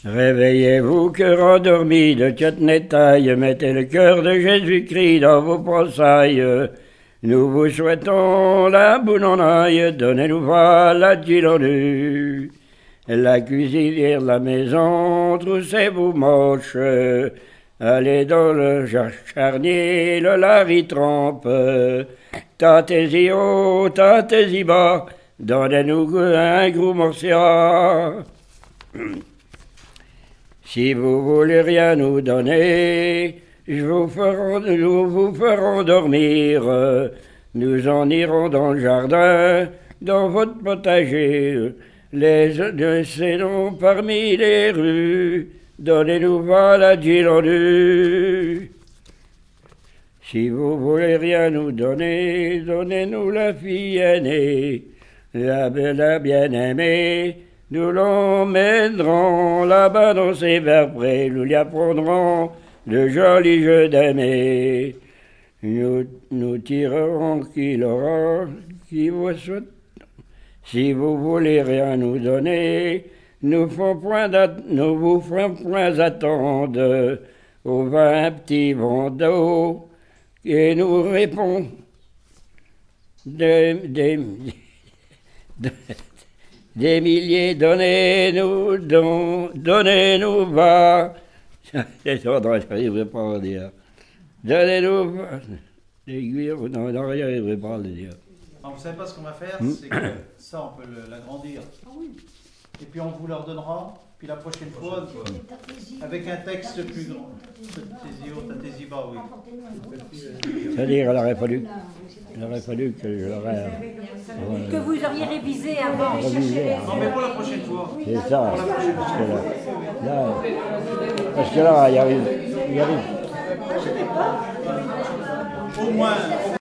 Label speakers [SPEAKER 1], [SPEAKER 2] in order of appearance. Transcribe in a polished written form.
[SPEAKER 1] Réveillez-vous, cœur endormi de taille, mettez le cœur de Jésus-Christ dans vos broussailles. Nous vous souhaitons la bonne en aille, donnez-nous voir la dilonu. La cuisinière de la maison, troussez-vous moche. Allez dans le charnier, le lari trempe. Tâtez-y haut, tâtez-y bas, donnez-nous un gros morceau. Si vous voulez rien nous donner, nous vous ferons dormir. Nous en irons dans le jardin, dans votre potager. Les noms parmi les rues, donnez-nous la dilonu. Si vous voulez rien nous donner, donnez-nous la fille aînée, la bien-aimée. Nous l'emmènerons là-bas dans ses verts près, nous lui apprendrons le joli jeu d'aimer. Nous tirerons qu'il aura, qui vous souhaite. Si vous voulez rien nous donner, nous vous ferons point attendre. On va un petit vent d'eau et nous répond des milliers, donnez-nous, donnez-nous va. J'arriverai pas à dire. Donnez-nous va. L'aiguille, non, j'arriverai pas à le dire.
[SPEAKER 2] Alors, vous savez pas ce qu'on va faire, c'est que ça, on peut l'agrandir. Et puis on vous le redonnera, puis la prochaine fois, avec un texte plus grand. Tatesi bas, oui.
[SPEAKER 1] C'est-à-dire, il aurait fallu que je l'aurais...
[SPEAKER 3] Que vous auriez révisé avant.
[SPEAKER 2] Non, mais pour la prochaine fois.
[SPEAKER 1] C'est ça. Parce que là, il y a
[SPEAKER 2] Au moins.